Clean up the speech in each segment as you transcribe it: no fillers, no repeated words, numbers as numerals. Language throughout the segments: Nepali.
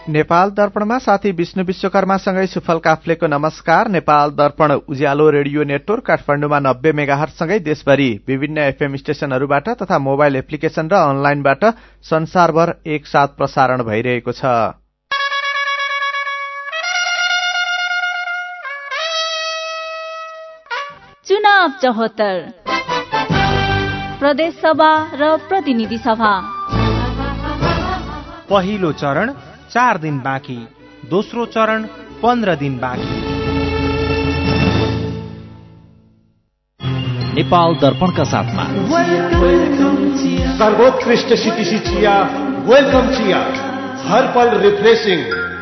नेपाल दर्पणमा साथी विष्णु विश्वकर्मासँगै सुफल काफ्लेको नमस्कार। नेपाल दर्पण उज्यालो रेडियो नेटवर्क काठमाडौँमा 90 मेगाहर्जसँगै देशभरि विभिन्न एफएम स्टेशनहरूबाट तथा मोबाइल एप्लिकेशन र अनलाइनबाट संसारभर एकसाथ प्रसारण भइरहेको छ। चुनाव 74 प्रदेश सभा र प्रतिनिधि सभा। पहिलो चरण 4 दिन बाँकी, दोस्रो चरण 15 दिन बाँकी। नेपाल दर्पणका साथमा सर्वोत्कृष्ट सिटिसी चिया, वेलकम चिया, हर पल रिफ्रेशिङ।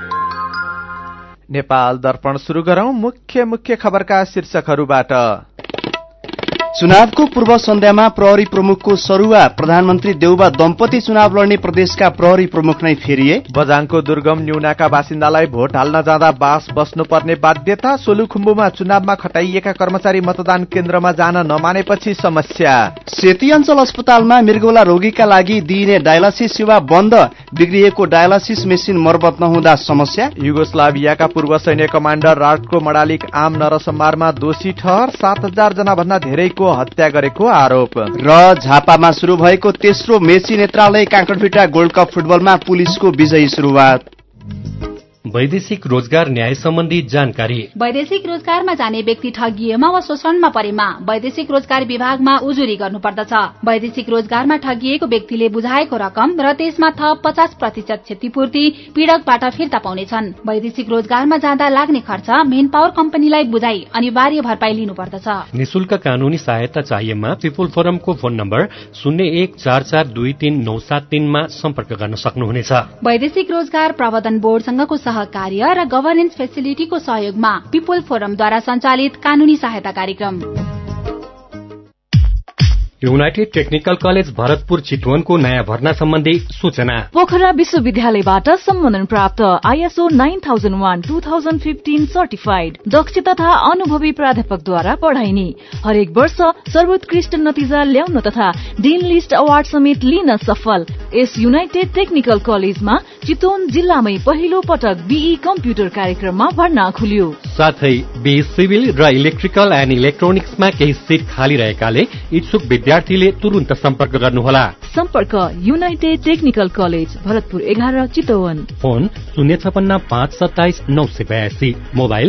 नेपाल दर्पण सुरु गरौं मुख्य खबरका शीर्षकहरूबाट। चुनावको पूर्व सन्ध्यामा प्रहरी प्रमुखको सरुवा, प्रधानमन्त्री देउबा दम्पति चुनाव लड्ने प्रदेशका प्रहरी प्रमुख नै फेरिए। बझाङको दुर्गम न्यूनाका बासिन्दालाई भोट हाल्न जाँदा बास बस्नुपर्ने बाध्यता। सोलुखुम्बुमा चुनावमा खटाइएका कर्मचारी मतदान केन्द्रमा जान नमानेपछि समस्या। सेती अञ्चल अस्पतालमा मृगौला रोगीका लागि दिइने डायलासिस सेवा बन्द, बिग्रिएको डायलासिस मेसिन मर्मत नहुँदा समस्या। युगोस्लाभियाका पूर्व सैन्य कमाण्डर राटको मडालिक आम नरसंहारमा दोषी ठहर, 7000 जना भन्दा धेरैको हत्या गरेको आरोप। र झापामा शुरू भएको तेस्रो मेची नेत्रालय काँकडभिटा गोल्ड कप फुटबलमा पुलिसको विजयी सुरुवात। वैदेशिक रोजगार न्याय सम्बन्धी जानकारी। वैदेशिक रोजगारमा जाने व्यक्ति ठगिएमा वा शोषणमा परेमा वैदेशिक रोजगार विभागमा उजुरी गर्नुपर्दछ। वैदेशिक रोजगारमा ठगिएको व्यक्तिले बुझाएको रकम र त्यसमा थप 50% क्षतिपूर्ति पीड़कबाट फिर्ता पाउनेछन्। वैदेशिक रोजगारमा जाँदा लाग्ने खर्च मेन पावर कम्पनीलाई बुझाई अनिवार्य भरपाई लिनुपर्दछ। निशुल्क कानूनी सहायता चाहिएमा पिपुल फोरमको फोन नम्बर 0144233973 मा सम्पर्क गर्न सक्नुहुनेछ। वैदेशिक रोजगार प्रबन्धन बोर्डसँगको सहकार्य र गभर्नेन्स फेसिलिटीको सहयोगमा पिपुल फोरमद्वारा सञ्चालित कानूनी सहायता कार्यक्रम। युनाइटेड टेक्निकल कलेज भरतपुर चितवनको नयाँ भर्ना सम्बन्धी सूचना। पोखरा विश्वविद्यालयबाट सम्बन्धन प्राप्त ISO 9001-2015 सर्टिफाइड दक्ष तथा अनुभवी प्राध्यापकद्वारा पढाइने, हरेक वर्ष सर्वोत्कृष्ट नतिजा ल्याउन तथा डिन लिस्ट अवार्ड समेत लिन सफल यस युनाइटेड टेक्निकल कलेजमा चितवन जिल्लामै पहिलो पटक BE कम्प्युटर कार्यक्रममा भर्ना खुल्यो। साथै BE सिभिल र इलेक्ट्रिकल एन्ड इलेक्ट्रोनिक्समा केही सिट खाली रहेकाले इच्छुक विद्यार्थीले तुरुन्त सम्पर्क गर्नुहोला। सम्पर्क united technical college Bharatpur 11 Chitwan. Phone 056-527-982, mobile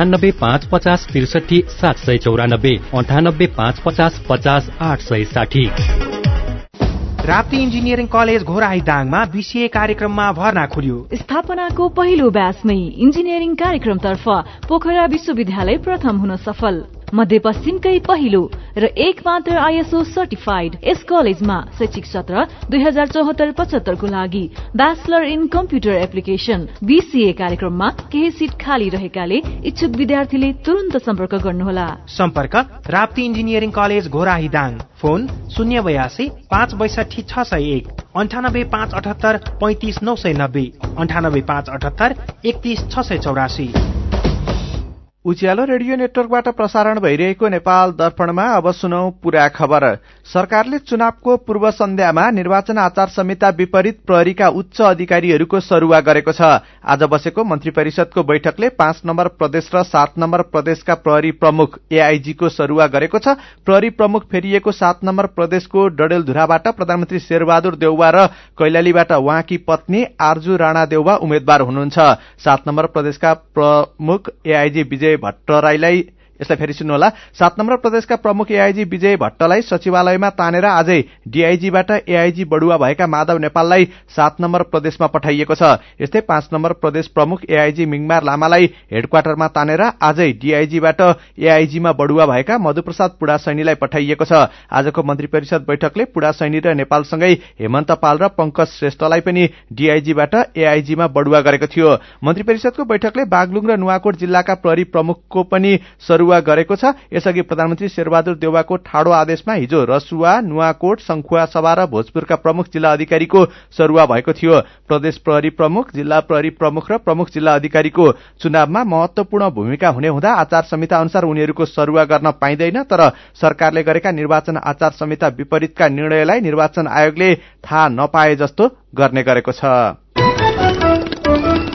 98-550-63-794, 98-550-50-860। Rapti engineering college घोराईदाङमा BCA कार्यक्रममा भर्ना खुल्यो। स्थापनाको पहिलो ब्याचमै इन्जिनियरिङ कार्यक्रमतर्फ पोखरा विश्वविद्यालय प्रथम हुन सफल, मध्यपश्चिमकै पहिलो र एक मात्र ISO सर्टिफाइड यस कलेजमा शैक्षिक सत्र 2074-75 को लागि bachelor in computer application BCA कार्यक्रममा केही सिट खाली रहेकाले इच्छुक विद्यार्थीले तुरुन्त सम्पर्क गर्नुहोला। सम्पर्क Rapti engineering college Ghorahi Dang. Phone 082-562-601, 98-578-35-990, 98-578-31-684। Ujyaalo radio नेटवर्कबाट प्रसारण भइरहेको नेपाल दर्पणमा अब सुनौ पूरा खबर। सरकारले चुनावको पूर्व सन्ध्यामा निर्वाचन आचार संहिता विपरीत प्रहरीका उच्च अधिकारीहरूको सरुवा गरेको छ। आज बसेको मन्त्री परिषदको बैठकले 5 नम्बर प्रदेश र 7 नम्बर प्रदेशका प्रहरी प्रमुख AIG को सरुवा गरेको छ। प्रहरी प्रमुख फेरिएको 7 नम्बर प्रदेशको डडेलधुराबाट प्रधानमन्त्री शेरबहादुर देउवा र कैलालीबाट उहाँकी पत्नी आर्जु राणा देउवा उम्मेद्वार हुनुहुन्छ। 7 नम्बर प्रदेशका प्रमुख AIG विजय भट्टराईलाई, यसलाई फेरि सुन्नुहोला, 7 नम्बर प्रदेशका प्रमुख AIG विजय भट्टलाई सचिवालयमा तानेर आजै DIG-बाट AIG बढुवा भएका माधव नेपाललाई 7 नम्बर प्रदेशमा पठाइएको छ। यस्तै 5 नम्बर प्रदेश प्रमुख AIG मिङमार लामालाई हेडक्वार्टरमा तानेर आजै DIG-बाट AIG-मा बढुवा भएका मधुप्रसाद पुडासैनीलाई पठाइएको छ। आजको मन्त्री परिषद बैठकले पुडासैनी र नेपालसँगै हेमन्त पाल र पंकज श्रेष्ठलाई पनि DIG-बाट AIG-मा बढुवा गरेको थियो। मन्त्री परिषदको बैठकले बागलुङ र नुवाकोट जिल्लाका प्रहरी प्रमुखको पनि गरेको छ। यसअघि प्रधानमन्त्री शेरबहादुर देउवाको ठाडो आदेशमा हिजो रसुवा, नुवाकोट, संखुवा सभा र भोजपुरका प्रमुख जिल्ला अधिकारीको सरुवा भएको थियो। प्रदेश प्रहरी प्रमुख, जिल्ला प्रहरी प्रमुख र प्रमुख जिल्ला अधिकारीको चुनावमा महत्वपूर्ण भूमिका हुने हुँदा आचार संहिता अनुसार उनीहरूको सरुवा गर्न पाइँदैन, तर सरकारले गरेका निर्वाचन आचार संहिता विपरीतका निर्णयलाई निर्वाचन आयोगले थाहा नपाए जस्तो गर्ने गरेको छ।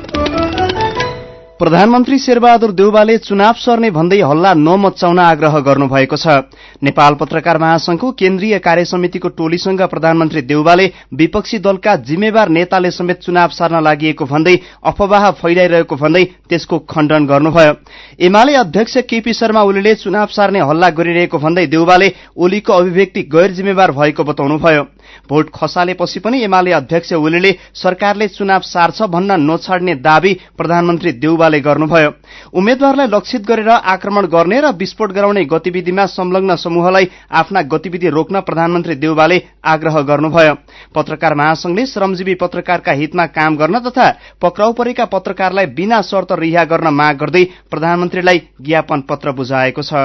प्रधानमन्त्री शेरबहादुर देउवाले चुनाव सर्ने भन्दै हल्ला नमच्चाउन आग्रह गर्नुभएको छ। नेपाल पत्रकार महासंघको केन्द्रीय कार्यसमितिको टोलीसँग प्रधानमन्त्री देउवाले विपक्षी दलका जिम्मेवार नेताले समेत चुनाव सार्न लागिएको भन्दै अफवाह फैलाइरहेको भन्दै त्यसको खण्डन गर्नुभयो। एमाले अध्यक्ष केपी शर्मा ओलीले चुनाव सार्ने हल्ला गरिरहेको भन्दै देउवाले ओलीको अभिव्यक्ति गैर जिम्मेवार भएको बताउनुभयो। भोट खसालेपछि पनि एमाले अध्यक्ष ओलीले सरकारले चुनाव सार्छ भन्न नछाड्ने दावी प्रधानमन्त्री देउवाले गर्नुभयो। उम्मेद्वारलाई लक्षित गरेर आक्रमण गर्ने र विस्फोट गराउने गतिविधिमा संलग्न समूहलाई आफ्ना गतिविधि रोक्न प्रधानमन्त्री देउवाले आग्रह गर्नुभयो। पत्रकार महासंघले श्रमजीवी पत्रकारका हितमा काम गर्न तथा पक्राउ परेका पत्रकारलाई बिना शर्त रिहा गर्न माग गर्दै प्रधानमन्त्रीलाई ज्ञापन पत्र बुझाएको छ।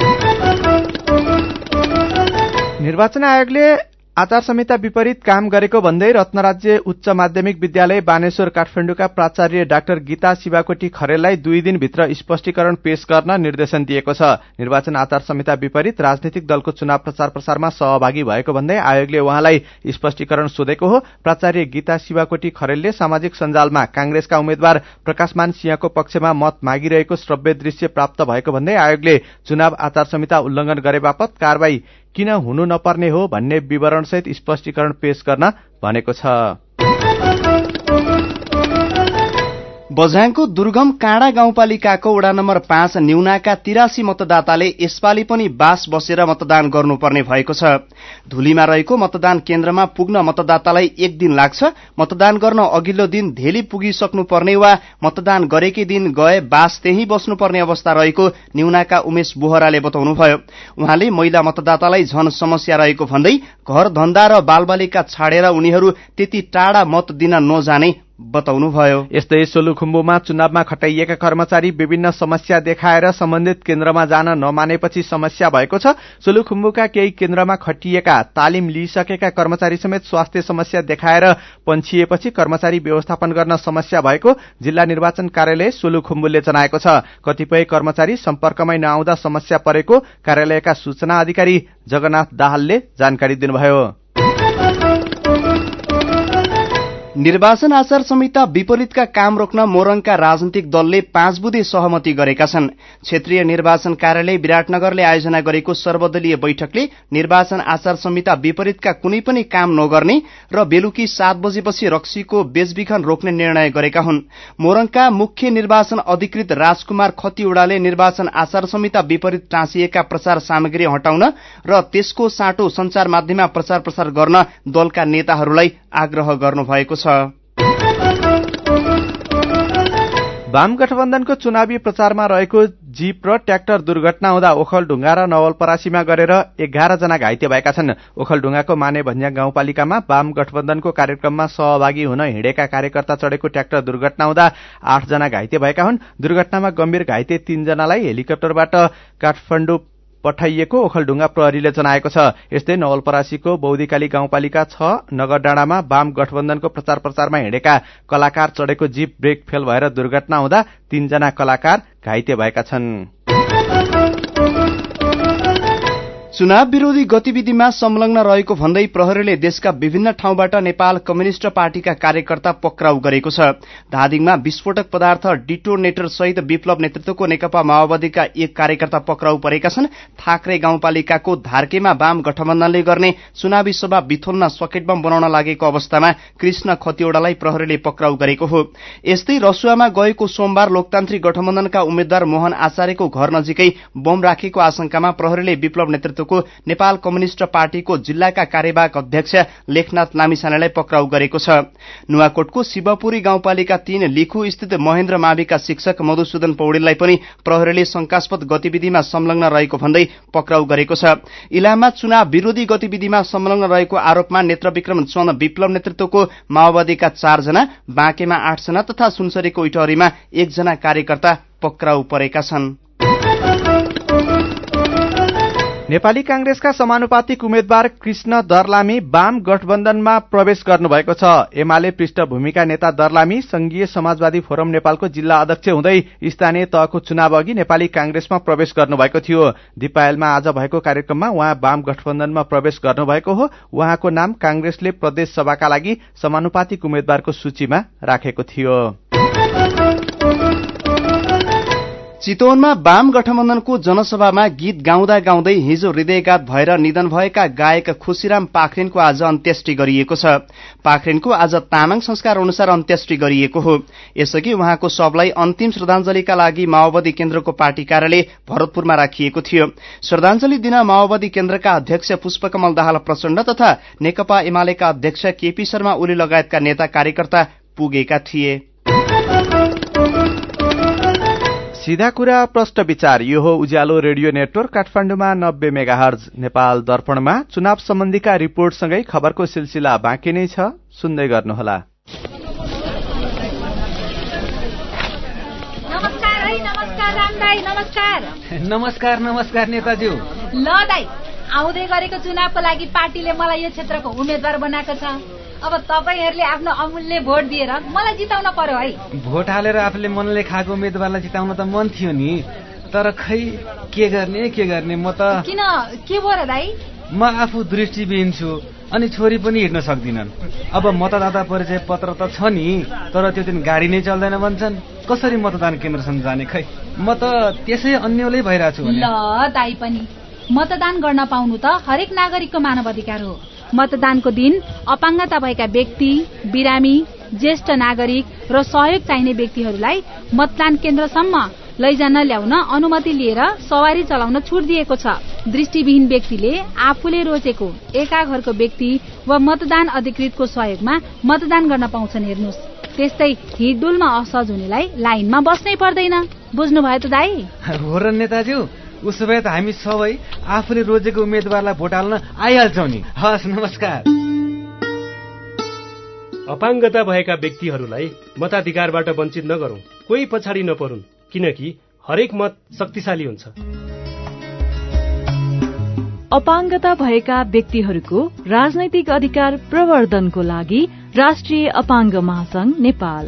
निर्वाचन आयोगले आचार संहिता विपरीत काम गरेको भन्दै रत्नराज्य उच्च माध्यमिक विद्यालय बानेश्वर काठमाडौँका प्राचार्य डाक्टर गीता शिवाकोटी खरेललाई 2 दिनभित्र स्पष्टीकरण पेश गर्न निर्देशन दिएको छ। निर्वाचन आचार संहिता विपरीत राजनीतिक दलको चुनाव प्रचार प्रसारमा सहभागी भएको भन्दै आयोगले उहाँलाई स्पष्टीकरण सोधेको हो। प्राचार्य गीता शिवाकोटी खरेलले सामाजिक सञ्जालमा कांग्रेसका उम्मेद्वार प्रकाशमान सिंहको पक्षमा मत मागिरहेको श्रव्य दृश्य प्राप्त भएको भन्दै आयोगले चुनाव आचार संहिता उल्लंघन गरे बापत कारबाही किन हुनु नपर्ने हो भन्ने विवरणसहित स्पष्टीकरण पेश गर्न भनेको छ। बझाङको दुर्गम काँडा गाउँपालिकाको वडा नम्बर 5 न्यूनाका 83 मतदाताले यसपालि पनि बास बसेर मतदान गर्नुपर्ने भएको छ। धुलीमा रहेको मतदान केन्द्रमा पुग्न मतदातालाई 1 दिन लाग्छ। मतदान गर्न अघिल्लो दिन धेली पुगिसक्नुपर्ने वा मतदान गरेकै दिन गए बास त्यही बस्नुपर्ने अवस्था रहेको न्यूनाका उमेश बोहराले बताउनुभयो। उहाँले महिला मतदातालाई झन समस्या रहेको भन्दै घर धन्दा र बालबालिका छाडेर उनीहरू त्यति टाढा मत दिन नजाने बताउनुभयो। यस्तै सोलुखुम्बुमा चुनावमा खटाइएका कर्मचारी विभिन्न समस्या देखाएर सम्बन्धित केन्द्रमा जान नमानेपछि समस्या भएको छ। सोलुखुम्बुका केही केन्द्रमा खटिएका तालिम लिइसकेका कर्मचारी समेत स्वास्थ्य समस्या देखाएर पन्छिएपछि कर्मचारी व्यवस्थापन गर्न समस्या भएको जिल्ला निर्वाचन कार्यालय सोलुखुम्बुले जनाएको छ। कतिपय कर्मचारी सम्पर्कमै नआउँदा समस्या परेको कार्यालयका सूचना अधिकारी जगन्नाथ दाहालले जानकारी दिनुभयो। निर्वाचन आचार संहिता विपरीतका काम रोक्न मोरङका राजनीतिक दलले 5 बुँदे सहमति गरेका छन्। क्षेत्रीय निर्वाचन कार्यालय विराटनगरले आयोजना गरेको सर्वदलीय बैठकले निर्वाचन आचार संहिता विपरीतका कुनै पनि काम नगर्ने र बेलुकी 7 बजेपछि रक्सीको बेचबिखन रोक्ने निर्णय गरेका हुन्। मोरङका मुख्य निर्वाचन अधिकृत राजकुमार खतिवड़ाले निर्वाचन आचार संहिता विपरीत टाँसिएका प्रचार सामग्री हटाउन र त्यसको साटो संचार माध्यममा प्रचार गर्न दलका नेताहरूलाई आग्रह गर्नुभएको छ। वाम गठबन्धनको चुनावी प्रचारमा रहेको जीप र ट्र्याक्टर दुर्घटना हुँदा ओखलढुङ्गा र नवलपरासीमा गरेर 11 जना घाइते भएका छन्। ओखलढुङ्गाको माने भन्ज्या गाउँपालिकामा वाम गठबन्धनको कार्यक्रममा सहभागी हुन हिँडेका कार्यकर्ता चढेको ट्र्याक्टर दुर्घटना हुँदा 8 जना घाइते भएका हुन्। दुर्घटनामा गम्भीर घाइते 3 जनालाई हेलिकप्टरबाट काठमाडौँ पठाइएको ओखलढुङ्गा प्रहरीले जनाएको छ। यस्तै नवलपरासीको बौद्धिकाली गाउँपालिका 6 नगरडाँडामा वाम गठबन्धनको प्रचार प्रसारमा हिँडेका कलाकार चढेको जीप ब्रेक फेल भएर दुर्घटना हुँदा 3 जना कलाकार घाइते भएका छन्। चुनाव विरोधी गतिविधिमा संलग्न रहेको भन्दै प्रहरीले देशका विभिन्न ठाउँबाट नेपाल कम्युनिष्ट पार्टीका कार्यकर्ता पक्राउ गरेको छ। धादिङमा विस्फोटक पदार्थ डिटोनेटर सहित विप्लव नेतृत्वको नेकपा माओवादीका 1 कार्यकर्ता पक्राउ परेका छन्। थाक्रे गाउँपालिकाको धार्केमा वाम गठबन्धनले गर्ने चुनावी सभा बिथोल्न सकेट बम बनाउन लागेको अवस्थामा कृष्ण खतिवड़ालाई प्रहरीले पक्राउ गरेको हो। यस्तै रसुवामा गएको सोमबार लोकतान्त्रिक गठबन्धनका उम्मेद्वार मोहन आचार्यको घर नजिकै बम राखेको आशंकामा प्रहरीले विप्लव नेतृत्वको नेपाल कम्युनिष्ट पार्टीको जिल्लाका कार्यवाहक अध्यक्ष लेखनाथ लामिछानेलाई पक्राउ गरेको छ। नुवाकोटको शिवपुरी गाउँपालिका 3 लिखु स्थित महेन्द्र माविका शिक्षक मधुसूदन पौडेललाई पनि प्रहरीले शंकास्पद गतिविधिमा संलग्न रहेको भन्दै पक्राउ गरेको छ। इलाममा चुनाव विरोधी गतिविधिमा संलग्न रहेको आरोपमा नेत्रविक्रम चन्द विप्लव नेतृत्वको माओवादीका 4 जना, बाँकेमा 8 जना तथा सुनसरीको इटहरीमा 1 जना कार्यकर्ता पक्राउ परेका छन्। नेपाली कांग्रेसका समानुपातिक उम्मेद्वार कृष्ण दर्लामी वाम गठबन्धनमा प्रवेश गर्नुभएको छ। एमाले पृष्ठभूमिका नेता दर्लामी संघीय समाजवादी फोरम नेपालको जिल्ला अध्यक्ष हुँदै स्थानीय तहको चुनाव अघि नेपाली कांग्रेसमा प्रवेश गर्नुभएको थियो। दिपायलमा आज भएको कार्यक्रममा उहाँ वाम गठबन्धनमा प्रवेश गर्नुभएको हो। उहाँको नाम कांग्रेसले प्रदेश सभाका लागि समानुपातिक उम्मेद्वारको सूचीमा राखेको थियो। चितवनमा वाम गठबन्धनको जनसभामा गीत गाउँदा गाउँदै हिजो हृदयघात भएर निधन भएका गायक खुशीराम पाखरिनको आज अन्त्येष्टि गरिएको छ। पाखरिनको आज तामाङ संस्कार अनुसार अन्त्येष्टि गरिएको हो। यसअघि उहाँको शवलाई अन्तिम श्रद्धाञ्जलीका लागि माओवादी केन्द्रको पार्टी कार्यालय भरतपुरमा राखिएको थियो। श्रद्धाञ्जली दिन माओवादी केन्द्रका अध्यक्ष पुष्पकमल दाहाल प्रचण्ड तथा नेकपा एमालेका अध्यक्ष केपी शर्मा ओली लगायतका नेता कार्यकर्ता पुगेका थिए। सीधा कुरा प्रश्न विचार। यो हो उज्यालो रेडियो नेटवर्क काठमाडौँमा 90 मेगाहर्ज। नेपाल दर्पणमा चुनाव सम्बन्धीका रिपोर्टसँगै खबरको सिलसिला बाँकी नै छ, सुन्दै गर्नुहोला। नमस्कार नेताज्यू। ल दाइ, आउँदै गरेको चुनावको लागि पार्टीले मलाई यो क्षेत्रको उम्मेद्वार बनाएको छ। अब तपाईहरुले आफ्नो अमूल्य भोट दिएर मलाई जिताउन पर्यो है। भोट हालेर आफूले मनले खाएको उम्मेद्वारलाई जिताउन त मन थियो नि, तर खै के गर्ने म त। किन, के भयो र दाइ? म आफू दृष्टिविहीन छु अनि छोरी पनि हिँड्न सक्दिनन्। अब मतदाता परिचय पत्र त छ नि, तर त्यो दिन गाडी नै चल्दैन भन्छन्। कसरी मतदान केन्द्रसम्म जाने? खै म त त्यसै अन्यलै भइरहेछु। ल दाइ पनि मतदान गर्न पाउनु त हरेक नागरिकको मानव अधिकार हो। मतदानको दिन अपाङ्गता भएका व्यक्ति, बिरामी, ज्येष्ठ नागरिक र सहयोग चाहिने व्यक्तिहरूलाई मतदान केन्द्रसम्म लैजान ल्याउन अनुमति लिएर सवारी चलाउन छुट दिएको छ। दृष्टिविहीन व्यक्तिले आफूले रोजेको एका घरको व्यक्ति वा मतदान अधिकृतको सहयोगमा मतदान गर्न पाउँछन्। हेर्नुहोस्, त्यस्तै हिडडुलमा असहज हुनेलाई लाइनमा बस्नै पर्दैन। बुझ्नुभयो त दाइ? हो र नेताज्यू, उसो भए त हामी सबै आफूले रोजेको उम्मेद्वारलाई भोट हाल्न आइहाल्छौँ नि। हस्, नमस्कार। अपाङ्गता भएका व्यक्तिहरूलाई मताधिकारबाट वञ्चित नगरौं, कोही पछाडि नपरुन्, किनकि हरेक मत शक्तिशाली हुन्छ। अपाङ्गता भएका व्यक्तिहरूको राजनैतिक अधिकार प्रवर्धनको लागि राष्ट्रिय अपाङ्ग महासंघ नेपाल।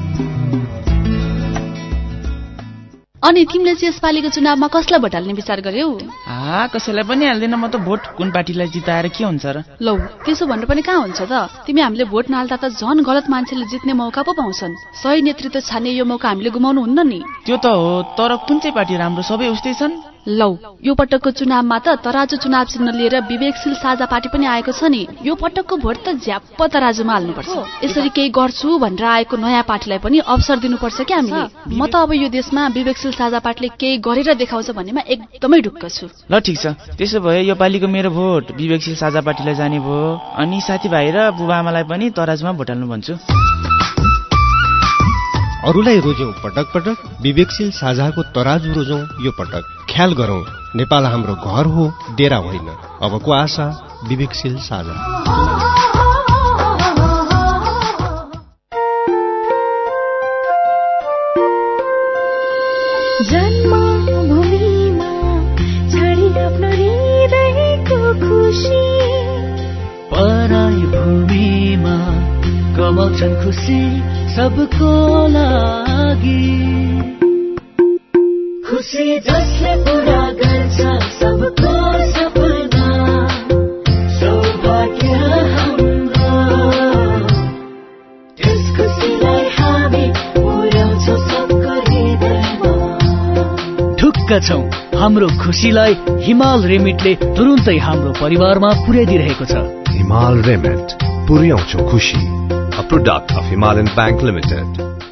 अनि तिमीले चाहिँ यसपालिको चुनावमा कसलाई भोट हाल्ने विचार गर्यौ? कसैलाई पनि हाल्दैन म त। भोट कुन पार्टीलाई जिताएर के हुन्छ र? लौ, त्यसो भनेर पनि कहाँ हुन्छ त? तिमी हामीले भोट नहाल्दा त झन गलत मान्छेले जित्ने मौका पो पाउँछन्। सही नेतृत्व छान्ने यो मौका हामीले गुमाउनु हुन्न नि। त्यो त हो, तर कुन चाहिँ पार्टी राम्रो? सबै उस्तै छन्। लौ, यो पटकको चुनावमा त तराजु चुनाव चिन्ह लिएर विवेकशील साझा पार्टी पनि आएको छ नि। यो पटकको भोट त झ्याप्प तराजुमा हाल्नुपर्छ। यसरी केही गर्छु भनेर आएको नयाँ पार्टीलाई पनि अवसर दिनुपर्छ क्या हामीले। म त अब यो देशमा विवेकशील साझा पार्टीले केही गरेर देखाउँछ भन्नेमा एकदमै ढुक्क छु। ल ठिक छ, त्यसो भए यो पालिको मेरो भोट विवेकशील साझा पार्टीलाई जाने भयो। अनि साथीभाइ र बुबाआमालाई पनि तराजुमा भोट हाल्नु भन्छु। अरूलाई रोजौं पटक पटक, विवेकशील साझाको तराजु रोजौं यो पटक। ख्याल गरौं, नेपाल हाम्रो घर हो, डेरा होइन। अबको आशा विवेकशील साझा। जन्मभूमिमा छाडी आफ्नो हृदयको खुसी, पराई भूमिमा कमाउँछन् खुसी सबको लागि। खुसी जसले पूरा गर्छ सबको सपना, सौभाग्य हाम्रो। त्यस खुसीलाई हामी पुर्याउँछौँ सबको हृदयमा। ढुक्क छौँ, हाम्रो खुसीलाई हिमाल रेमिटले तुरुन्तै हाम्रो परिवारमा पुर्याइदिरहेको छ। हिमाल रेमिट, पुर्याउँछौँ खुसी। A product of Himalayan Bank Limited.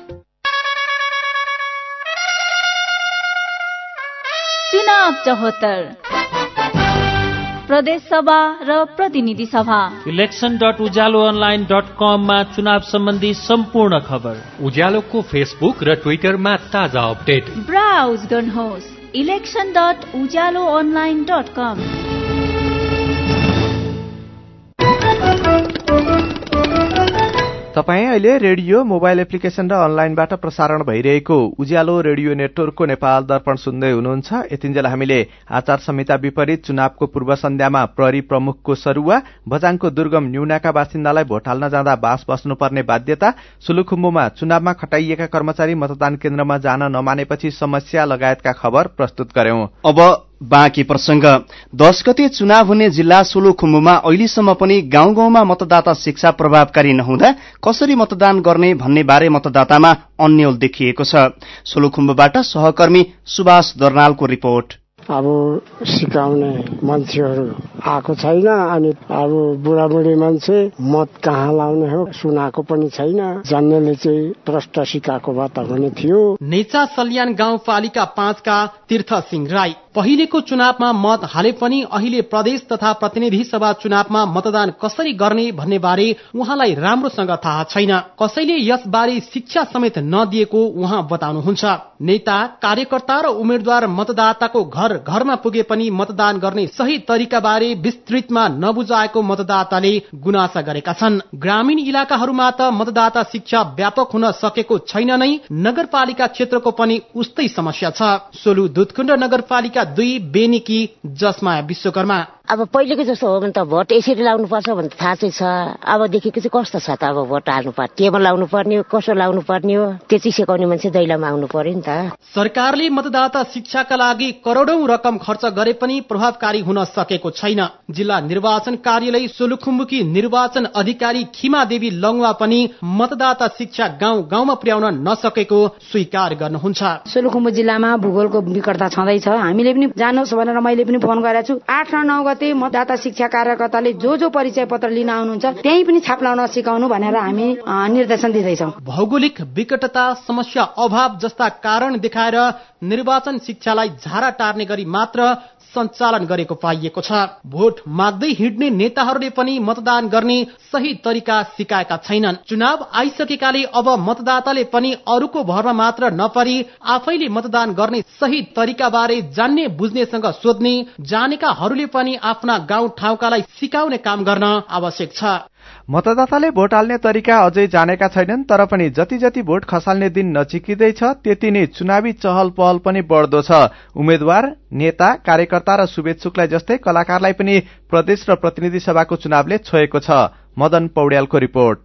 चुनाव 74 प्रदेश सभा र प्रतिनिधि सभा। election.ujaloonline.com मा चुनाव सम्बन्धी सम्पूर्ण खबर। उज्यालोको फेसबुक र ट्विटरमा ताजा अपडेट ब्राउज गर्नुहोस् election.ujaloonline.com। तपाईँ अहिले रेडियो, मोबाइल एप्लिकेशन र अनलाइनबाट प्रसारण भइरहेको उज्यालो रेडियो नेटवर्कको नेपाल दर्पण सुन्दै हुनुहुन्छ। यतिन्जेल हामीले आचार संहिता विपरीत चुनावको पूर्व सन्ध्यामा प्रहरी प्रमुखको सरुवा, बझाङको दुर्गम न्यूनाका बासिन्दालाई भोट हाल्न जाँदा बास बस्नुपर्ने बाध्यता, सुलुखुम्बुमा चुनावमा खटाइएका कर्मचारी मतदान केन्द्रमा जान नमानेपछि समस्या लगायतका खबर प्रस्तुत गर्यौं। अब बाँकी प्रसंग 10 गते चुनाव हुने जिल्ला सोलुखुम्बुमा अहिलेसम्म पनि गाउँ गाउँमा मतदाता शिक्षा प्रभावकारी नहुँदा कसरी मतदान गर्ने भन्ने बारे मतदातामा अन्यल देखिएको छ। सोलुखुम्बुबाट सहकर्मी सुभाष दर्नालको रिपोर्ट। अब सिकाउने मान्छेहरू आएको छैन, अनि अब बुढाबुढी मान्छे मत कहाँ लाउने हो सुनाएको पनि छैन। जन्नेले चाहिँ प्रष्ट सिकाएको भए त हुने थियो। नेचा सल्यान गाउँपालिका 5 का तीर्थ सिंह राई पहिलेको चुनावमा मत हाले पनि अहिले प्रदेश तथा प्रतिनिधि सभा चुनावमा मतदान कसरी गर्ने भन्ने बारे उहाँलाई राम्रोसँग थाहा छैन। कसैले यसबारे शिक्षा समेत नदिएको उहाँ बताउनुहुन्छ। नेता, कार्यकर्ता र उम्मेद्वार मतदाताको घर घरमा पुगे पनि मतदान गर्ने सही तरिका बारे विस्तृतमा नबुझाएको मतदाताले गुनासा गरेका छन्। ग्रामीण इलाकाहरूमा त मतदाता शिक्षा व्यापक हुन सकेको छैन नै, नगरपालिका क्षेत्रको पनि उस्तै समस्या छ। सोलु दुधकुण्ड नगरपालिका 2 बेनीकी जसमाया विश्वकर्मा। अब पहिलेको जस्तो हो भने त भोट यसरी लाउनु पर्छ भन्ने थाहा चाहिँ छ। अबदेखिको चाहिँ कस्तो छ त, अब भोट हाल्नु पर्छ, केमा लाउनु पर्ने हो, कसो लाउनु पर्ने हो, त्यो चाहिँ सिकाउने मान्छे दैलामा आउनु पर्यो नि त। सरकारले मतदाता शिक्षाका लागि करोडौं रकम खर्च गरे पनि प्रभावकारी हुन सकेको छैन। जिल्ला निर्वाचन कार्यालय सोलुखुम्बुकी निर्वाचन अधिकारी खिमा देवी लङवा पनि मतदाता शिक्षा गाउँ गाउँमा पुर्याउन नसकेको स्वीकार गर्नुहुन्छ। सोलुखुम्बु जिल्लामा भूगोलको विकटता छँदैछ। हामीले पनि जानुहोस् भनेर मैले पनि फोन गरेको छु। 8 र 9 गते मतदाता शिक्षा कार्यकर्ताले जो परिचय पत्र लिन आउनुहुन्छ त्यही पनि छाप्लाउन सिकाउनु भनेर हामी निर्देशन दिँदैछौँ। भौगोलिक विकटता, समस्या, अभाव जस्ता कारण देखाएर निर्वाचन शिक्षालाई झारा टार्ने गरी मात्र सञ्चालन गरेको पाइएको छ। भोट माग्दै हिँड्ने नेताहरूले पनि मतदान गर्ने सही तरिका सिकाएका छैनन्। चुनाव आइसकेकाले अब मतदाताले पनि अरूको भरमा मात्र नपरी आफैले मतदान गर्ने सही तरिका बारे जान्ने बुझ्नेसँग सोध्ने, जानेकाहरूले पनि आफ्ना गाउँ ठाउँकालाई सिकाउने काम गर्न आवश्यक छ। मतदाताले भोट हाल्ने तरिका अझै जानेका छैनन्, तर पनि जति जति भोट खसाल्ने दिन नजिकिँदैछ त्यति नै चुनावी चहल पहल पनि बढ्दो छ। उम्मेद्वार, नेता, कार्यकर्ता र शुभेच्छुकलाई जस्तै कलाकारलाई पनि प्रदेश र प्रतिनिधि सभाको चुनावले छोएको छ। मदन पौड्यालको रिपोर्ट।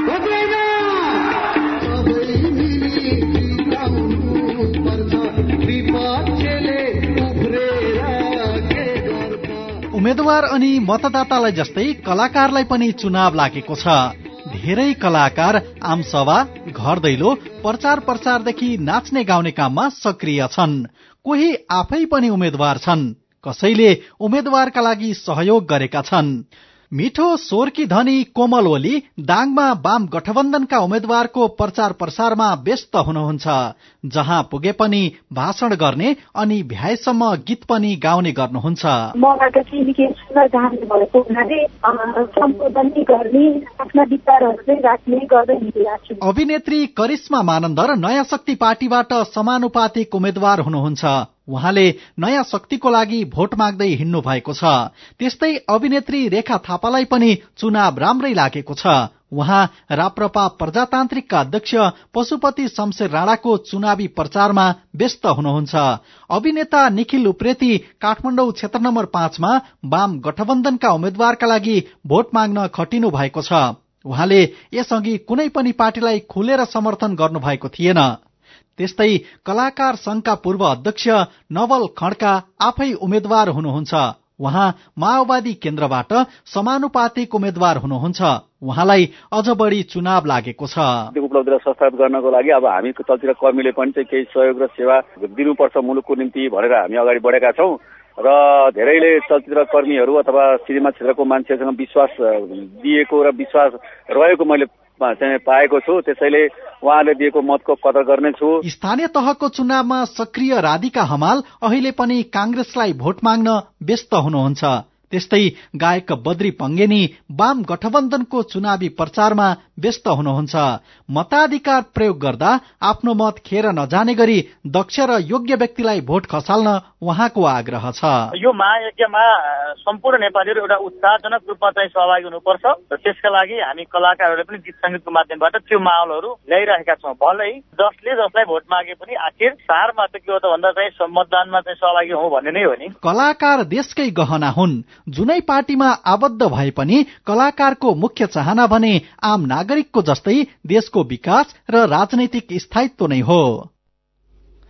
उम्मेद्वार अनि मतदातालाई जस्तै कलाकारलाई पनि चुनाव लागेको छ। धेरै कलाकार आमसभा, घर दैलो, प्रचारदेखि नाच्ने गाउने काममा सक्रिय छन्। कोही आफै पनि उम्मेद्वार छन्, कसैले उम्मेद्वारका लागि सहयोग गरेका छन्। मिठो स्वरकी धनी कोमल ओली दाङमा वाम गठबन्धनका उम्मेद्वारको प्रचार प्रसारमा व्यस्त हुनुहुन्छ। जहाँ पुगे पनि भाषण गर्ने अनि भ्याएसम्म गीत पनि गाउने गर्नुहुन्छ। मबाट चाहिँ के सुन्न चाहने भएको हुनाले सम्बोधन गर्ने, आफ्ना विचारहरू चाहिँ राख्ने गर्दै हिँडिरहेको छु। अभिनेत्री करिश्मा मानन्दर नयाँ शक्ति पार्टीबाट समानुपातिक उम्मेद्वार हुनुहुन्छ। उहाँले नयाँ शक्तिको लागि भोट माग्दै हिँड्नु भएको छ। त्यस्तै अभिनेत्री रेखा थापालाई पनि चुनाव राम्रै लागेको छ। उहाँ राप्रपा प्रजातान्त्रिकका अध्यक्ष पशुपति शमशेर राणाको चुनावी प्रचारमा व्यस्त हुनुहुन्छ। अभिनेता निखिल उप्रेती काठमाडौँ क्षेत्र नम्बर 5 मा वाम गठबन्धनका उम्मेद्वारका लागि भोट माग्न खटिनु भएको छ। उहाँले यसअघि कुनै पनि पार्टीलाई खुलेर समर्थन गर्नु भएको थिएन। त्यस्तै कलाकार संघका पूर्व अध्यक्ष नवल खड्का आफै उम्मेद्वार हुनुहुन्छ। उहाँ माओवादी केन्द्रबाट समानुपातिक उम्मेद्वार हुनुहुन्छ। उहाँलाई अझ बढी चुनाव लागेको छ। उपलब्धिलाई संस्थापित गर्नको लागि अब हामी चलचित्र कर्मीले पनि चाहिँ केही सहयोग र सेवा दिनुपर्छ मुलुकको निम्ति भनेर हामी अगाडि बढेका छौं र धेरैले चलचित्र कर्मीहरू अथवा सिनेमा क्षेत्रको मान्छेसँग विश्वास दिएको र विश्वास रहेको मैले चाहिँ पाएको छु। त्यसैले उहाँले दिएको मतको कदर गर्नेछु। स्थानीय तहको चुनावमा सक्रिय राधिका हमाल अहिले पनि कांग्रेसलाई भोट माग्न व्यस्त हुनुहुन्छ। त्यस्तै गायक बद्री पंगेनी वाम गठबन्धनको चुनावी प्रचारमा व्यस्त हुनुहुन्छ। मताधिकार प्रयोग गर्दा आफ्नो मत खेर नजाने गरी दक्ष र योग्य व्यक्तिलाई भोट खसाल्न उहाँको आग्रह छ। यो महायज्ञमा सम्पूर्ण नेपालीहरू एउटा उत्साहजनक रूपमा चाहिँ सहभागी हुनुपर्छ र त्यसका लागि हामी कलाकारहरूले पनि गीत संगीतको माध्यमबाट त्यो माहौलहरू ल्याइरहेका छौँ। भलै जसले जसलाई भोट मागे पनि आखिर सारमा चाहिँ के हो त भन्दा चाहिँ मतदानमा चाहिँ सहभागी हौं भन्ने नै हो नि। कलाकार देशकै गहना हुन्। जुनै पार्टीमा आबद्ध भए पनि कलाकारको मुख्य चाहना भने आम नागरिकको जस्तै देशको विकास र राजनैतिक स्थायित्व नै हो।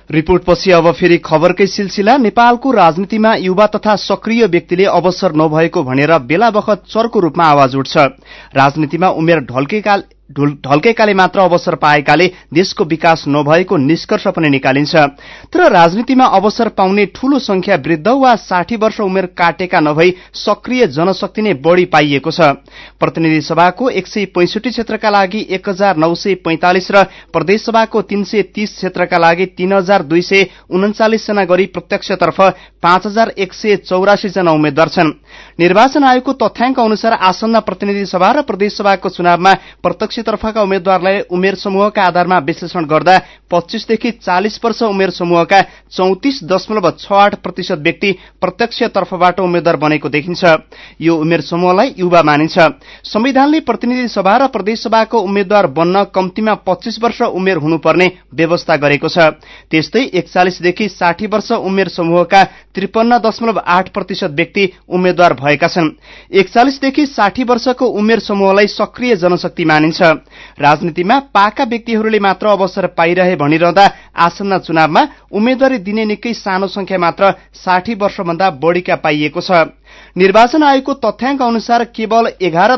रिपोर्टपछि अब फेरि खबरकै सिलसिला। नेपालको राजनीतिमा युवा तथा सक्रिय व्यक्तिले अवसर नभएको भनेर बेला बखत चर्को रूपमा आवाज उठ्छ। राजनीतिमा उमेर ढल्केकाले मात्र अवसर पाएकाले देशको विकास नभएको निष्कर्ष पनि निकालिन्छ। तर राजनीतिमा अवसर पाउने ठूलो संख्या वृद्ध वा 60 वर्ष उमेर काटेका नभई सक्रिय जनशक्ति नै बढ़ी पाइएको छ। प्रतिनिधि सभाको 165 क्षेत्रका लागि 1945 र प्रदेशसभाको 330 क्षेत्रका लागि 3239 जना गरी प्रत्यक्षतर्फ 5184 जना उम्मेद्वार छन्। निर्वाचन आयोगको तथ्याङ्क अनुसार आसन्न प्रतिनिधि सभा र प्रदेशसभाको चुनावमा प्रत्यक्षतर्फका उम्मेद्वारलाई उमेर समूहका आधारमा विश्लेषण गर्दा 25 देखि 40 वर्ष उमेर समूहका 34.68% व्यक्ति प्रत्यक्षतर्फबाट उम्मेद्वार बनेको देखिन्छ। यो उमेर समूहलाई युवा मानिन्छ। संविधानले प्रतिनिधि सभा र प्रदेशसभाको उम्मेद्वार बन्न कम्तीमा 25 वर्ष उमेर हुनुपर्ने व्यवस्था गरेको छ। त्यस्तै 41 देखि 60 वर्ष उमेर समूहका 53.8% व्यक्ति उम्मेद्वार भएका छन्। 41 देखि 60 वर्षको उमेर समूहलाई सक्रिय जनशक्ति मानिन्छ। राजनीतिमा पाका व्यक्तिहरूले मात्र अवसर पाइरहे भनिरहँदा आसन्न चुनावमा उम्मेद्वारी दिने निकै सानो संख्या मात्र 60 वर्षभन्दा बढ़ीका पाइएको छ। निर्वाचन आयोगको तथ्याङ्क अनुसार केवल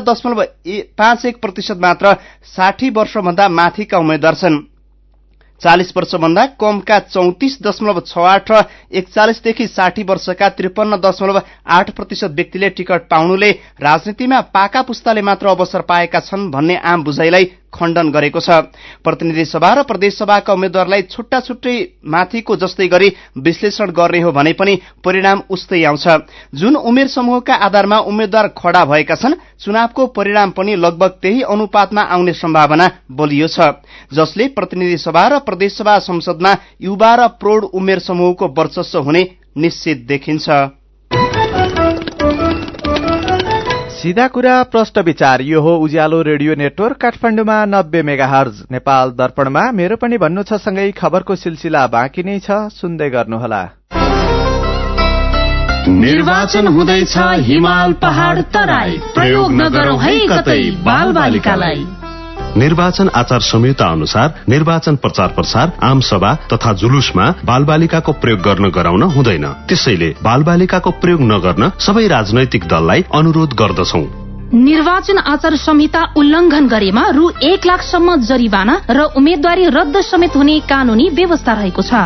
11.51% मात्र 60 वर्षभन्दा माथिका उम्मेद्वार छन्। 40 वर्षभन्दा कमका 34.68 र 41 देखि 60 वर्षका 53.8% व्यक्तिले टिकट पाउनुले राजनीतिमा पाका पुस्ताले मात्र अवसर पाएका छन् भन्ने आम बुझाइलाई खण्डन गरेको छ। प्रतिनिधि सभा र प्रदेशसभाका उम्मेद्वारलाई छुट्टा छुट्टै माथिको जस्तै गरी विश्लेषण गर्ने हो भने पनि परिणाम उस्तै आउँछ। जुन उमेर समूहका आधारमा उम्मेद्वार खडा भएका छन् चुनावको परिणाम पनि लगभग त्यही अनुपातमा आउने सम्भावना बलियो छ, जसले प्रतिनिधि सभा र प्रदेशसभा संसदमा युवा र प्रौढ उमेर समूहको वर्चस्व हुने निश्चित देखिन्छ। सीधा कुरा प्रश्न विचार। यो हो उज्यालो रेडियो नेटवर्क काठमाडौँमा 90 मेगाहर्ज। नेपाल दर्पणमा मेरो पनि भन्नु छ सँगै खबरको सिलसिला बाँकी नै छ, सुन्दै गर्नुहोला। निर्वाचन हुँदैछ हिमाल पहाड़ तराई, प्रयोग नगरौं है कतै बालबालिकालाई। निर्वाचन आचार संहिता अनुसार निर्वाचन प्रचार प्रसार, आम सभा तथा जुलुसमा बालबालिकाको प्रयोग गर्न गराउन हुँदैन। त्यसैले बालबालिकाको प्रयोग नगर्न सबै राजनैतिक दललाई अनुरोध गर्दछौं। निर्वाचन आचार संहिता उल्लंघन गरेमा रु 1 लाखसम्म जरिवाना र उम्मेद्वारी रद्द समेत हुने कानूनी व्यवस्था रहेको छ।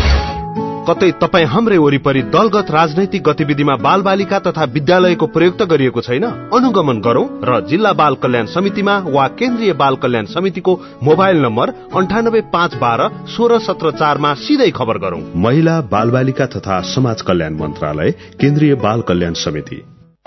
कतै तपाई हाम्रै वरिपरि दलगत राजनैतिक गतिविधिमा बालबालिका तथा विद्यालयको प्रयोग त गरिएको छैन? अनुगमन गरौं र जिल्ला बाल कल्याण समितिमा वा केन्द्रीय बाल कल्याण समितिको मोबाइल नम्बर 98512 1617 मा सिधै खबर गरौं। महिला बालबालिका तथा समाज कल्याण मन्त्रालय, केन्द्रीय बाल कल्याण समिति।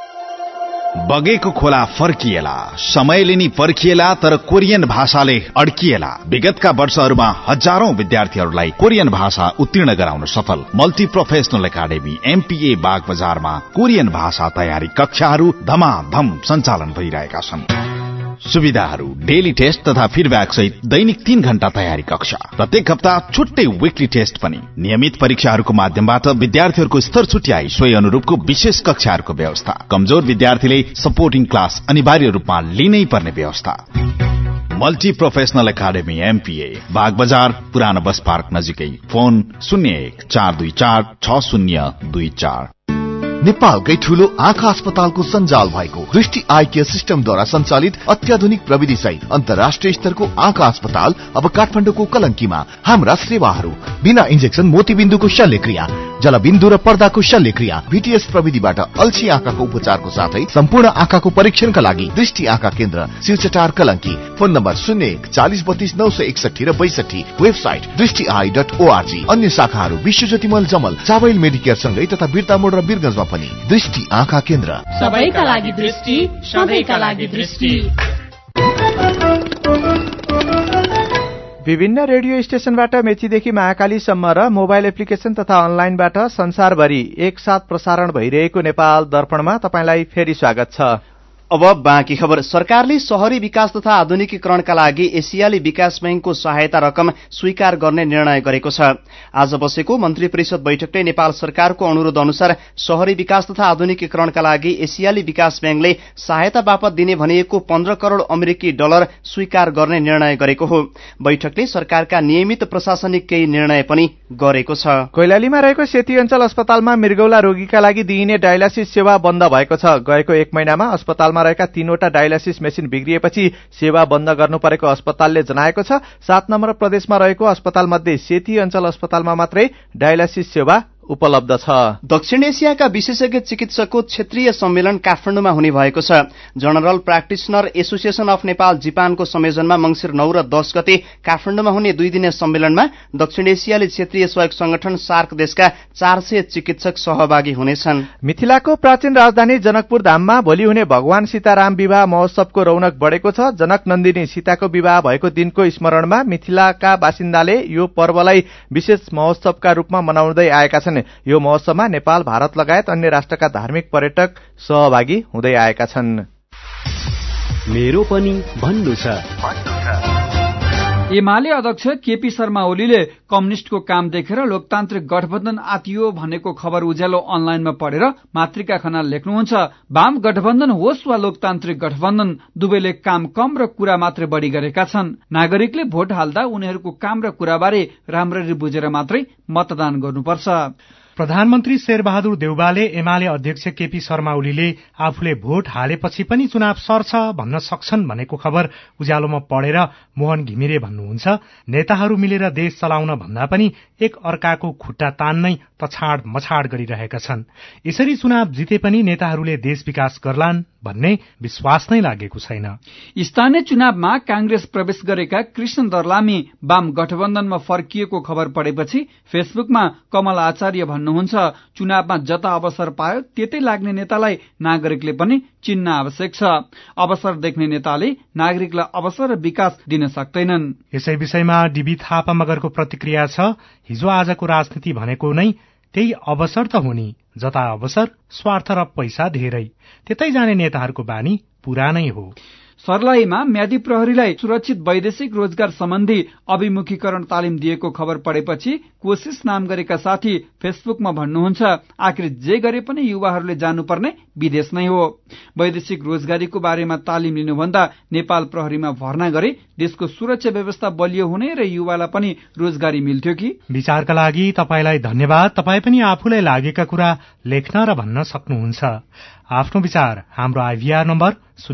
बगेको खोला फर्किएला, समयले नि पर्खिएला, तर कोरियन भाषाले अड्किएला। विगतका वर्षहरूमा हजारौं विद्यार्थीहरूलाई कोरियन भाषा उत्तीर्ण गराउन सफल multi professional academy MPA Bag बजारमा कोरियन भाषा तयारी कक्षाहरू धमाधम सञ्चालन भइरहेका छन्। सुविधाहरू डेली टेस्ट तथा फिडब्याक सहित दैनिक 3 घण्टा तयारी कक्षा, प्रत्येक हप्ता छुट्टै विकली टेस्ट पनि। नियमित परीक्षाहरूको माध्यमबाट विद्यार्थीहरूको स्तर छुट्याई सोही अनुरूपको विशेष कक्षाहरूको व्यवस्था। कमजोर विद्यार्थीले सपोर्टिङ क्लास अनिवार्य रूपमा लिनै पर्ने व्यवस्था। Multi professional academy MPA Bag Bazar, पुरानो बस पार्क नजिकै। फोन 01 424 6024। नेपालकै ठूलो आँखा अस्पतालको सञ्जाल भएको दृष्टि आई केयर सिस्टमद्वारा सञ्चालित अत्याधुनिक प्रविधि सहित अन्तर्राष्ट्रिय स्तरको आँखा अस्पताल अब काठमाडौँको कलंकीमा। हाम्रा सेवाहरू बिना इन्जेक्सन मोतीबिन्दुको शल्यक्रिया, जलबिन्दु र पर्दाको शल्यक्रिया, VTS प्रविधिबाट अल्छी आँखाको उपचारको साथै सम्पूर्ण आँखाको परीक्षणका लागि दृष्टि आँखा केन्द्र सिलचटार कलंकी। फोन नम्बर 01 40 32 961 र 62। वेबसाइट दृष्टिआई.org। अन्य शाखाहरू विश्वज्योतिमल जमल, चावल मेडिकेयर सँगै तथा बिर्तामोड र बिरगंजमा पनि दृष्टि आँखा केन्द्र। सबैका लागि दृष्टि, सबैका लागि दृष्टि। विभिन्न रेडियो स्टेशनबाट मेचीदेखि महाकालीसम्म र मोबाइल एप्लिकेशन तथा अनलाइनबाट संसारभरि एकसाथ प्रसारण भइरहेको नेपाल दर्पणमा तपाईंलाई फेरि स्वागत छ। अब बाँकी खबर। सरकारले शहरी विकास तथा आधुनिकीकरणका लागि एसियाली विकास बैंकको सहायता रकम स्वीकार गर्ने निर्णय गरेको छ। आज बसेको मन्त्री परिषद बैठकले नेपाल सरकारको अनुरोध अनुसार शहरी विकास तथा आधुनिकीकरणका लागि एसियाली विकास बैंकले सहायता बापत दिने भनिएको 15 करोड़ अमेरिकी डलर स्वीकार गर्ने निर्णय गरेको हो। बैठकले सरकारका नियमित प्रशासनिक केही निर्णय पनि गरेको छ। कैलालीमा रहेको सेती अञ्चल अस्पतालमा मृगौला रोगीका लागि दिइने डायलासिस सेवा बन्द भएको छ। गएको 1 महिनामा अस्पतालमा रहेका 3वटा डायलासिस मेसिन बिग्रिएपछि सेवा बन्द गर्नु परेको अस्पतालले जनाएको छ। 7 नम्बर प्रदेशमा रहेको अस्पताल मध्ये सेती अञ्चल अस्पतालमा मात्रै डायलासिस सेवा उपलब्ध छ। दक्षिण एसियाका विशेषज्ञ चिकित्सकको क्षेत्रीय सम्मेलन काठमाडौँमा हुने भएको छ। General practitioner association of Nepal जिपानको संयोजनमा मंसिर 9 र 10 गते काठमाडौँमा हुने 2 दिने सम्मेलनमा दक्षिण एसियाली क्षेत्रीय सहयोग संगठन सार्क देशका 400 चिकित्सक सहभागी हुनेछन्। मिथिलाको प्राचीन राजधानी जनकपुर धाममा भोलि हुने भगवान सीताराम विवाह महोत्सवको रौनक बढेको छ। जनक नन्दिनी सीताको विवाह भएको दिनको स्मरणमा मिथिलाका बासिन्दाले यो पर्वलाई विशेष महोत्सवका रूपमा मनाउँदै आएका छन्। यो महोत्सवमा नेपाल, भारत लगायत अन्य राष्ट्रका धार्मिक पर्यटक सहभागी हुँदै आएका छन्। मेरो पनि भन्नु छ। एमाले अध्यक्ष केपी शर्मा ओलीले कम्युनिस्टको काम देखेर लोकतान्त्रिक गठबन्धन आतियो भनेको खबर उज्यालो अनलाइनमा पढेर मातृका खनाल लेख्नुहुन्छ। वाम गठबन्धन होस् वा लोकतान्त्रिक गठबन्धन, दुवैले काम कम र कुरा मात्रै बढ़ी गरेका छन्। नागरिकले भोट हाल्दा उनीहरूको काम र कुराबारे राम्ररी बुझेर मात्रै मतदान गर्नुपर्छ। प्रधानमन्त्री शेरबहादुर देउवाले एमाले अध्यक्ष केपी शर्मा ओलीले आफूले भोट हालेपछि पनि चुनाव सर्छ भन्न सक्छन् भनेको खबर उज्यालोमा पढेर मोहन घिमिरे भन्नुहुन्छ, नेताहरू मिलेर देश चलाउन भन्दा पनि एक अर्काको खुट्टा तान्नै तछाड मछाड गरिरहेका छन्। यसरी चुनाव जिते पनि नेताहरूले देश विकास गर्लान् भन्ने विश्वास नै लागेको छैन। स्थानीय चुनावमा कांग्रेस प्रवेश गरेका कृष्ण दर्लामी वाम गठबन्धनमा फर्किएको खबर पढेपछि फेसबुकमा कमल आचार्य भन्नुहुन्छ, चुनावमा जता अवसर पायो त्यतै लाग्ने नेतालाई नागरिकले पनि चिन्न आवश्यक छ। अवसर देख्ने नेताले नागरिकलाई अवसर र विकास दिन सक्दैनन्। यसै विषयमा डीबी थापा मगरको प्रतिक्रिया छ, हिजो आजको राजनीति भनेको नै त्यही अवसर त हो नि, जता अवसर स्वार्थ र पैसा धेरै, त्यतै जाने नेताहरूको बानी पुरानै हो। सर्लाहीमा म्यादी प्रहरीलाई सुरक्षित वैदेशिक रोजगार सम्बन्धी अभिमुखीकरण तालिम दिएको खबर पढेपछि कोशिश नाम गरेका साथी फेसबुकमा भन्नुहुन्छ, आखिर जे गरे पनि युवाहरूले जानुपर्ने विदेश नै हो। वैदेशिक रोजगारीको बारेमा तालिम लिनुभन्दा नेपाल प्रहरीमा भर्ना गरे देशको सुरक्षा व्यवस्था बलियो हुने र युवालाई पनि रोजगारी मिल्थ्यो कि। विचारका लागि तपाईलाई धन्यवाद। तपाईँ पनि आफूलाई लागेका कुरा लेख्न र भन्न सक्नुहुन्छ। आफ्नो विचार हाम्रो आइभीआर नम्बर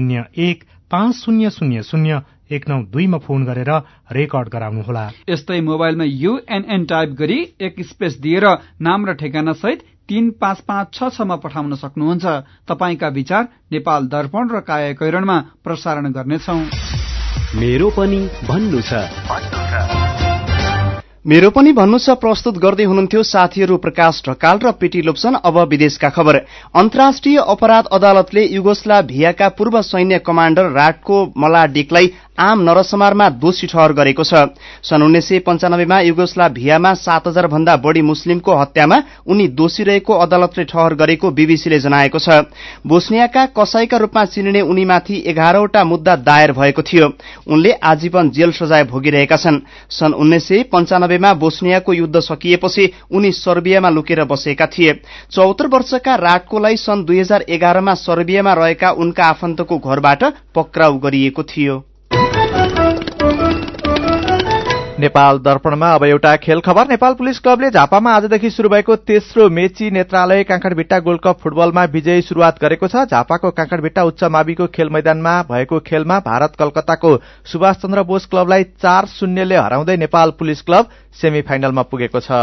0150001992 मा फोन गरेर रेकर्ड गराउनुहोला। यस्तै मोबाइलमा UNN टाइप गरी 1 स्पेस दिएर नाम र ठेगाना सहित 35566 मा पठाउन सक्नुहुन्छ। तपाईका विचार नेपाल दर्पण र काया कैरणमा प्रसारण गर्नेछौं। मेरो पनि भन्नु छ। मेरो पनि भन्नु छ प्रस्तुत गर्दै हुनुहुन्थ्यो साथीहरू प्रकाश ढकाल र पिटी लोप्सन। अब विदेशका खबर। अन्तर्राष्ट्रिय अपराध अदालतले युगोस्लाभियाका पूर्व सैन्य कमाण्डर राटको मलाडिकलाई आम नरसंहारमा दोषी ठहर गरेको छ। सन् 1995 मा युगोस्लाभियामा 7000 भन्दा बढ़ी मुस्लिमको हत्यामा उनी दोषी रहेको अदालतले ठहर गरेको बीबीसीले जनाएको छ। बोस्नियाका कसाईका रूपमा चिनिने उनीमाथि 11वटा मुद्दा दायर भएको थियो। उनले आजीवन जेल सजाय भोगिरहेका छन्। सन् 1995 मा बोस्नियाको युद्ध सकिएपछि उनी सर्बियामा लुकेर बसेका थिए। 74 वर्षका राटकोलाई सन् 2011 मा सर्बियामा रहेका उनका आफन्तको घरबाट पक्राउ गरिएको थियो। नेपाल दर्पणमा अब एउटा खेल खबर। नेपाल पुलिस क्लबले झापामा आजदेखि शुरू भएको तेस्रो मेची नेत्रालय काँकडभिट्टा गोल्ड कप फुटबलमा विजयी शुरूआत गरेको छ। झापाको काँकडभिट्टा उच्च माविको खेल मैदानमा भएको खेलमा भारत कलकत्ताको सुभाष चन्द्र बोस क्लबलाई 4-0 ले हराउँदै नेपाल पुलिस क्लब सेमिफाइनलमा पुगेको छ।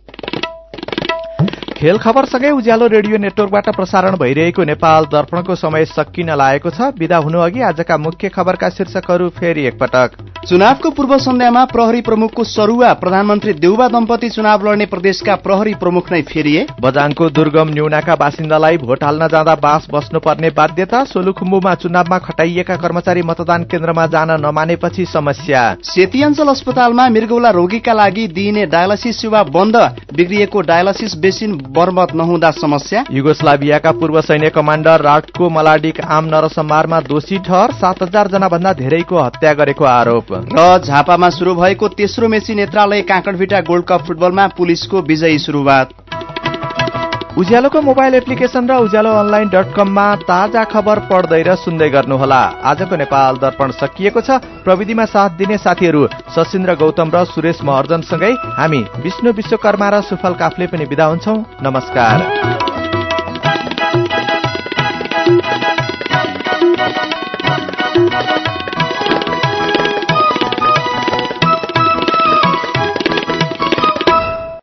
खेल खबरसँगै उज्यालो रेडियो नेटवर्कबाट प्रसारण भइरहेको नेपाल दर्पणको समय सकिन लागेको छ। विदा हुनु अघि आजका मुख्य खबरका शीर्षकहरू फेरि एकपटक। चुनावको पूर्व सन्ध्यामा प्रहरी प्रमुखको सरुवा, प्रधानमन्त्री देउवा दम्पति चुनाव लड्ने प्रदेशका प्रहरी प्रमुख नै फेरिए। बजाङको दुर्गम न्यूनाका बासिन्दालाई भोट हाल्न जाँदा बास बस्नुपर्ने बाध्यता। सोलुखुम्बुमा चुनावमा खटाइएका कर्मचारी मतदान केन्द्रमा जान नमानेपछि समस्या। सेती अञ्चल अस्पतालमा मृगौला रोगीका लागि दिइने डायलासिस सेवा बन्द। बिग्रिएको डायलासिस बेसिन बर्बाद नहुँदा समस्या। युगोस्लाभियाका पूर्व सैन्य कमाण्डर राटको मलाडिक आम नरसंहारमा दोषी ठहर 7,000 जना भन्दा धेरैको हत्या गरेको आरोप। र झापामा शुरू भएको तेस्रो मेची नेत्रालय काँकडभिटा गोल्ड कप फुटबलमा पुलिसको विजयी सुरुवात। उज्यालोको मोबाइल एप्लिकेशन र ujalonline.com मा ताजा खबर पढ्दै र सुन्दै गर्नुहोला। आजको नेपाल दर्पण सकिएको छ। प्रविधिमा साथ दिने साथीहरू सशिन्द्र गौतम र सुरेश महर्जनसँगै हामी विष्णु विश्वकर्मा र सुफल काफले पनि बिदा हुन्छौं। नमस्कार।